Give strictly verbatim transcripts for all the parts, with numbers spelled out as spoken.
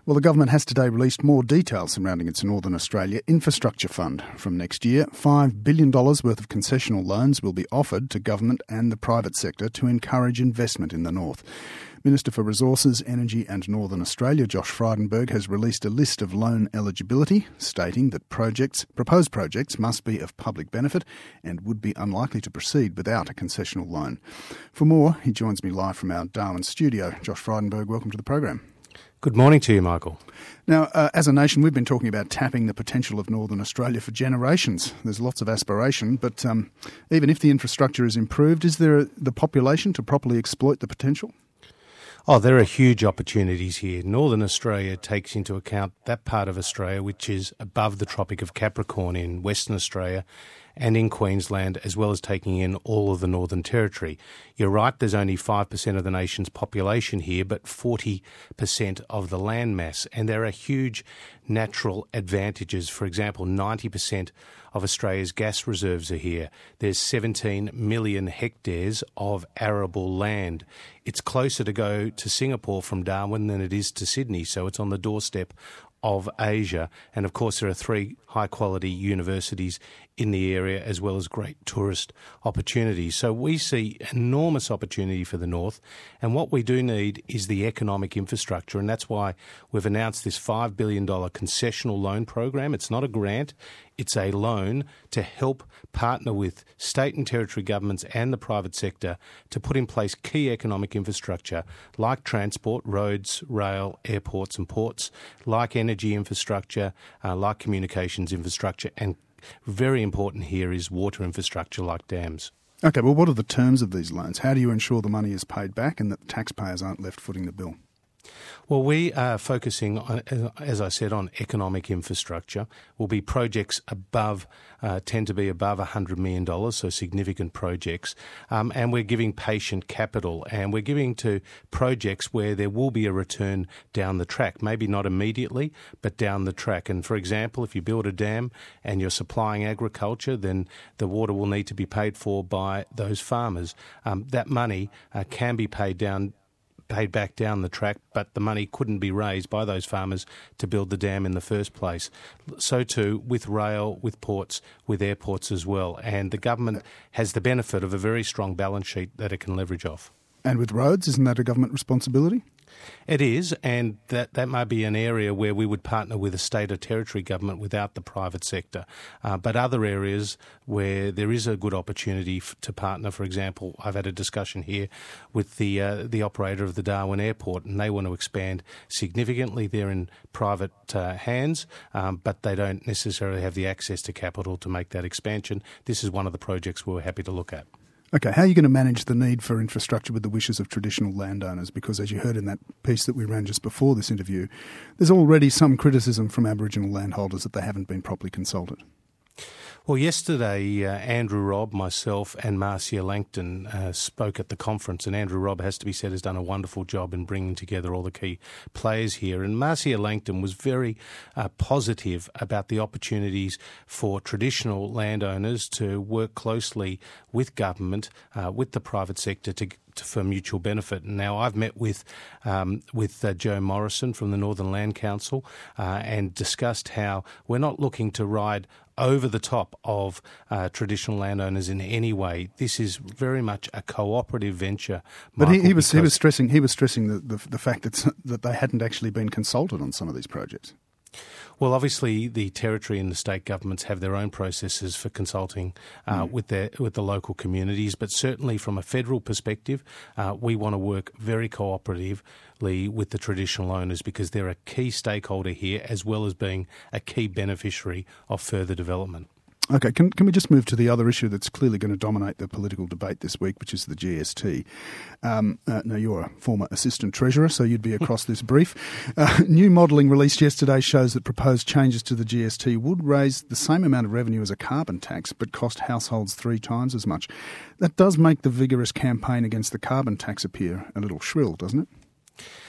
Well, the government has today released more details surrounding its Northern Australia Infrastructure Fund. From next year, five billion dollars worth of concessional loans will be offered to government and the private sector to encourage investment in the north. Minister for Resources, Energy and Northern Australia, Josh Frydenberg, has released a list of loan eligibility, stating that projects, proposed projects must be of public benefit and would be unlikely to proceed without a concessional loan. For more, he joins me live from our Darwin studio. Josh Frydenberg, welcome to the program. Good morning to you, Michael. Now, uh, as a nation, we've been talking about tapping the potential of Northern Australia for generations. There's lots of aspiration, but um, even if the infrastructure is improved, is there the population to properly exploit the potential? Oh, there are huge opportunities here. Northern Australia takes into account that part of Australia which is above the Tropic of Capricorn in Western Australia and in Queensland, as well as taking in all of the Northern Territory. You're right, there's only five percent of the nation's population here, but forty percent of the land mass. And there are huge natural advantages. For example, ninety percent of Australia's gas reserves are here. There's seventeen million hectares of arable land. It's closer to go to Singapore from Darwin than it is to Sydney, so it's on the doorstep of Asia. And of course, there are three high-quality universities in the area, as well as great tourist opportunities. So we see enormous opportunity for the north, and what we do need is the economic infrastructure, and that's why we've announced this five billion dollars concessional loan program. It's not a grant, it's a loan to help partner with state and territory governments and the private sector to put in place key economic infrastructure like transport, roads, rail, airports and ports, like energy infrastructure, uh, like communications infrastructure, and very important here is water infrastructure like dams. Okay, well, what are the terms of these loans? How do you ensure the money is paid back and that the taxpayers aren't left footing the bill? Well, we are focusing, on, as I said, on economic infrastructure. Will be projects above, uh, tend to be above one hundred million dollars, so significant projects. Um, and we're giving patient capital, and we're giving to projects where there will be a return down the track. Maybe not immediately, but down the track. And for example, if you build a dam and you're supplying agriculture, then the water will need to be paid for by those farmers. Um, that money uh, can be paid down paid back down the track, but the money couldn't be raised by those farmers to build the dam in the first place. So too with rail, with ports, with airports as well. And the government has the benefit of a very strong balance sheet that it can leverage off. And with roads, isn't that a government responsibility? It is, and that, that might be an area where we would partner with a state or territory government without the private sector. Uh, but other areas where there is a good opportunity f- to partner, for example, I've had a discussion here with the uh, the operator of the Darwin Airport, and they want to expand significantly. They're in private uh, hands, um, but they don't necessarily have the access to capital to make that expansion. This is one of the projects we're happy to look at. Okay, how are you going to manage the need for infrastructure with the wishes of traditional landowners? Because as you heard in that piece that we ran just before this interview, there's already some criticism from Aboriginal landholders that they haven't been properly consulted. Well, yesterday, uh, Andrew Robb, myself and Marcia Langton uh, spoke at the conference, and Andrew Robb, has to be said, has done a wonderful job in bringing together all the key players here. And Marcia Langton was very uh, positive about the opportunities for traditional landowners to work closely with government, uh, with the private sector to for mutual benefit. And now I've met with um, with uh, Joe Morrison from the Northern Land Council uh, and discussed how we're not looking to ride over the top of uh, traditional landowners in any way. This is very much a cooperative venture. But Michael, he, he was he was stressing he was stressing the, the the fact that that they hadn't actually been consulted on some of these projects. Well, obviously, the territory and the state governments have their own processes for consulting uh, mm. with their with the local communities. But certainly, from a federal perspective, uh, we want to work very cooperatively with the traditional owners because they're a key stakeholder here, as well as being a key beneficiary of further development. Okay, can can we just move to the other issue that's clearly going to dominate the political debate this week, which is the G S T? Um, uh, now, you're a former assistant treasurer, so you'd be across this brief. Uh, new modelling released yesterday shows that proposed changes to the G S T would raise the same amount of revenue as a carbon tax, but cost households three times as much. That does make the vigorous campaign against the carbon tax appear a little shrill, doesn't it?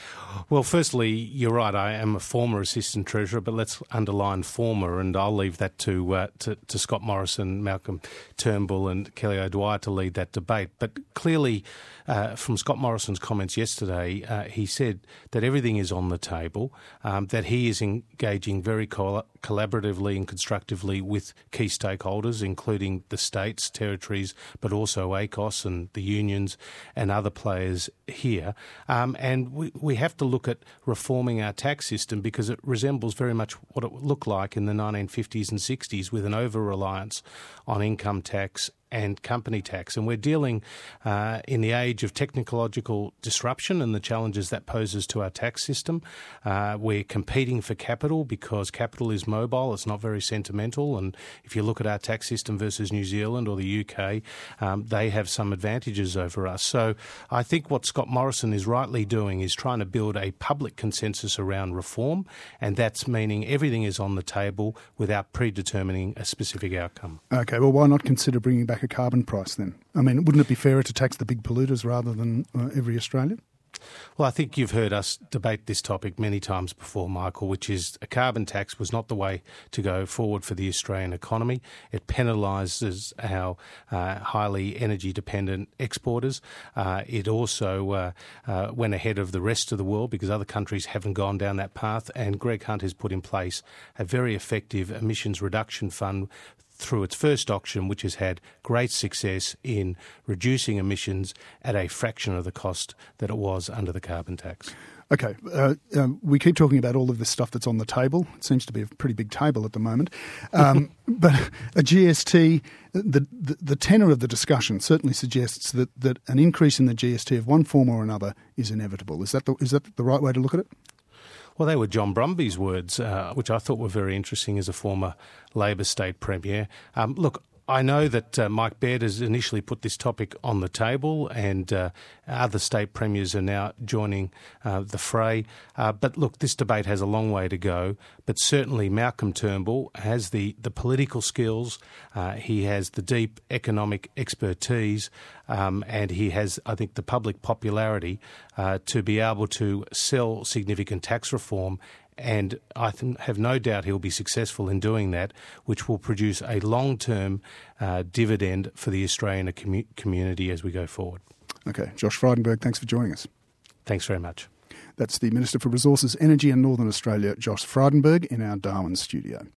Well, firstly, you're right. I am a former Assistant Treasurer, but let's underline former, and I'll leave that to uh, to, to Scott Morrison, Malcolm Turnbull and Kelly O'Dwyer to lead that debate. But clearly, uh, from Scott Morrison's comments yesterday, uh, he said that everything is on the table, um, that he is engaging very col- collaboratively and constructively with key stakeholders, including the states, territories, but also A C O S and the unions and other players here. Um, and we, we have to look at reforming our tax system because it resembles very much what it looked like in the nineteen fifties and sixties with an over-reliance on income tax and company tax. And we're dealing uh, in the age of technological disruption and the challenges that poses to our tax system. Uh, we're competing for capital because capital is mobile, it's not very sentimental. And if you look at our tax system versus New Zealand or the U K, um, they have some advantages over us. So I think what Scott Morrison is rightly doing is trying to build a public consensus around reform, and that's meaning everything is on the table without predetermining a specific outcome. Okay, well, why not consider bringing back a carbon price then? I mean, wouldn't it be fairer to tax the big polluters rather than uh, every Australian? Well, I think you've heard us debate this topic many times before, Michael, which is a carbon tax was not the way to go forward for the Australian economy. It penalises our uh, highly energy-dependent exporters. Uh, it also uh, uh, went ahead of the rest of the world because other countries haven't gone down that path, and Greg Hunt has put in place a very effective emissions reduction fund through its first auction, which has had great success in reducing emissions at a fraction of the cost that it was under the carbon tax. Okay, uh, um, we keep talking about all of this stuff that's on the table. It seems to be a pretty big table at the moment. Um, but a G S T, the, the the tenor of the discussion certainly suggests that, that an increase in the G S T of one form or another is inevitable. Is that the, is that the right way to look at it? Well, they were John Brumby's words, uh, which I thought were very interesting as a former Labor state premier. Um, look, I know that uh, Mike Baird has initially put this topic on the table, and uh, other state premiers are now joining uh, the fray. Uh, but look, this debate has a long way to go. But certainly Malcolm Turnbull has the, the political skills, uh, he has the deep economic expertise, um, and he has, I think, the public popularity uh, to be able to sell significant tax reform. And I th- have no doubt he'll be successful in doing that, which will produce a long-term uh, dividend for the Australian commu- community as we go forward. Okay. Josh Frydenberg, thanks for joining us. Thanks very much. That's the Minister for Resources, Energy and Northern Australia, Josh Frydenberg, in our Darwin studio.